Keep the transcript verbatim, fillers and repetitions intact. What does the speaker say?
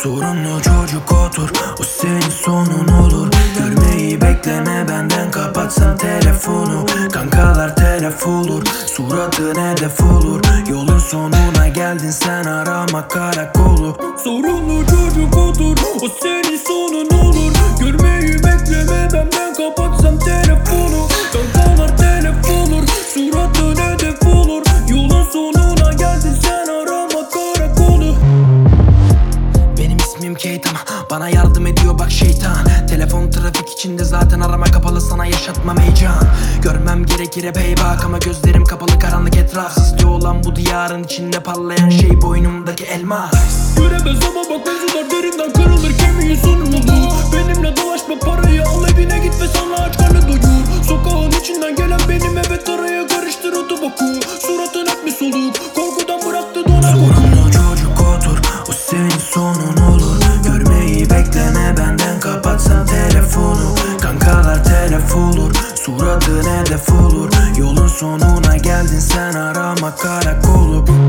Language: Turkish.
Sorunlu çocuk otur, o senin sonun olur. Görmeyi bekleme benden, kapatsan telefonu. Kankalar telef olur, suratın hedef olur. Yolun sonuna geldin sen, arama karakolu. Sorunlu çocuk otur, o senin sonun olur. Görmeyi bekleme benden, kapatsam telefonu. Kankalar telef olur, suratın hedef olur. Yolun sonuna geldin sen, arama karakolu. Benim ismim Keytan, bana yardım ediyor bak şeytan. Telefon trafik içinde zaten, arama kapalı, sana yaşatmam heyecan. Görmem gerekir hep bak ama gözlerim kapalı, karanlık etraf. Sisli olan bu diyarın içinde parlayan şey boynumdaki elmas. Göremez ama bak mevzular derinden kırılır, kemiğin sonu olur. Benimle dolaşma, parayı al evine git ve sana aç karnı doyur. Sokağın içinden gelen benim, evet araya karıştır o boku. Suratın hep mi soluk, korkudan bıraktı donar koku. Sorunlu çocuk otur, o senin sonun olur. Görmeyi bekleme benden, kapatsan telefonu. Kankalar telef olur, suratın hedef olur. Yolun sonuna geldin sen, arama karakolu.